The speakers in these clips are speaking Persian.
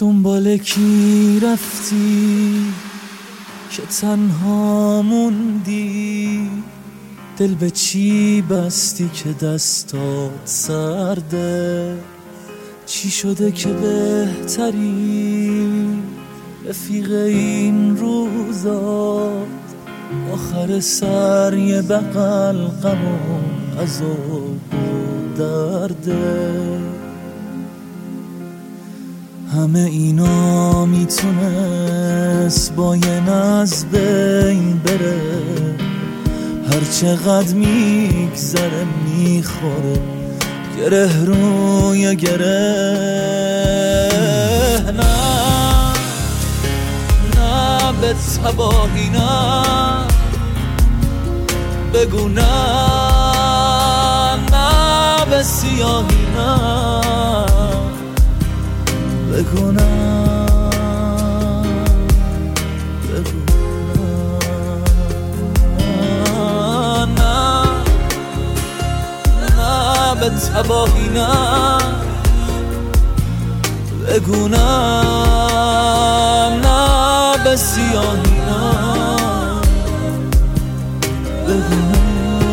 دنبال کی رفتی که تنها موندی؟ دل به چی بستی که دستات سرده؟ چی شده که بهتری رفیق این روزا؟ آخر سر یه بغل غم و عذاب و درده. همه اینا میتونست با یه ناز بین بره، هر چقدر میگذره میخوره گره روی گره. نه نه به تباهی نه، بگو نه نه به سیاهی نه، بگو نه به تباهی نه، بگو نه نه به سیاهی نه، بگو نه.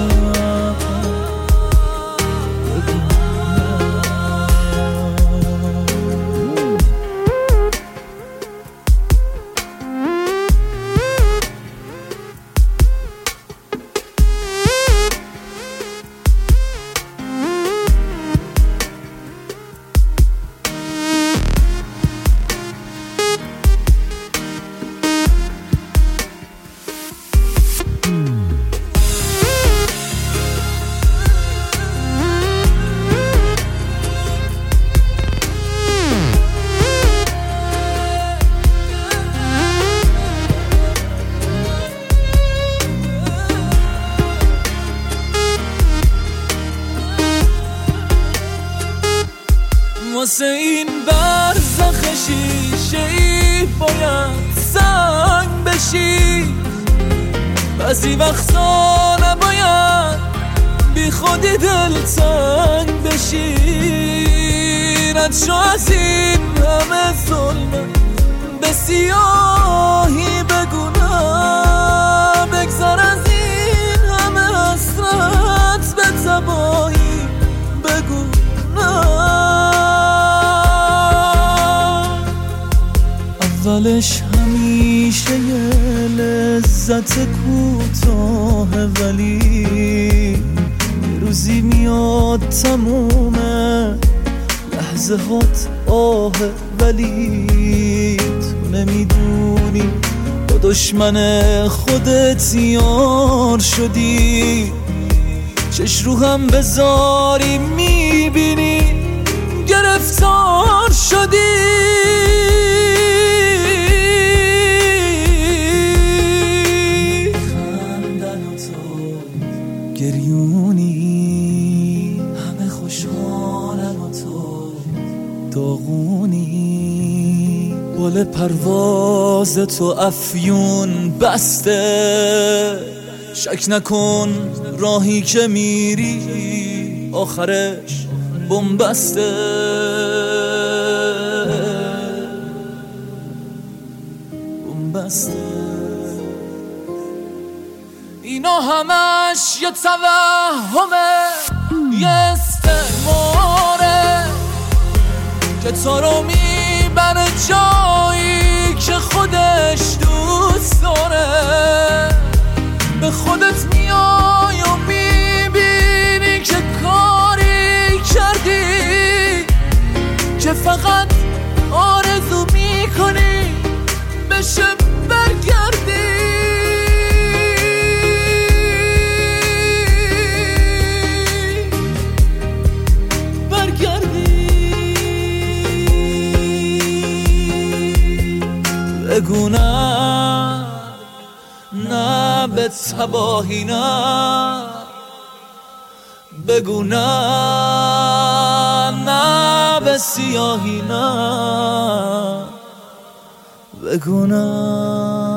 واسه این برزخ شیشه‌ای باید سنگ بشی، بعضی وقتا نباید بی خودی دلتنگ بشی. رد شو از این همه ظلم به سیاهی، بگو نه بگذر از این همه حسرت به تباهی، بگو نه. اولش همیشه یه لذت کوتاه، ولی یه روزی میاد تمومه لحظه هات آه، ولی تو نمیدونی با دشمن خودت یار شدی. چش رو هم بذاری میبینی گرفتار شدی. گریونی همه خوشحالن و تو داغونی، بال پرواز تو افیون بسته. شک نکن راهی که میری آخرش بنبسته. اینا همش یه توهمه، یه استعماره که تو رو میبره جایی که خودش دوست داره. به خودت میای و میبینی که کاری کردی که فقط آرزو میکنی بشه برگردی. بگو نه نه به تباهی نه، بگو نه نه به سیاهی نه، بگو نه.